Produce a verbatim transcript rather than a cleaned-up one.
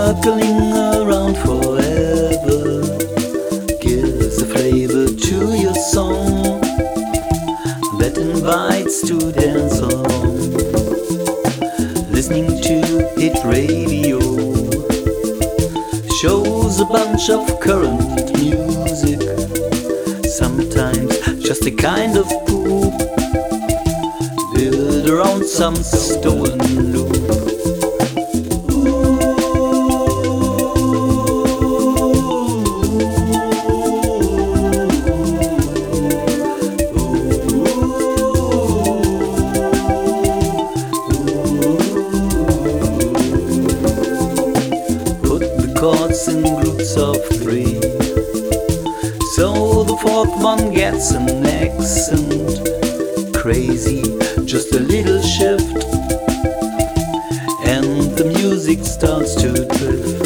circling around forever gives a flavor to your song that invites to dance along. Listening to hit radio shows a bunch of current music, sometimes just a kind of poop built around some stolen loop. Chords in groups of three, so the fourth one gets an accent. Crazy, just a little shift, and the music starts to drift.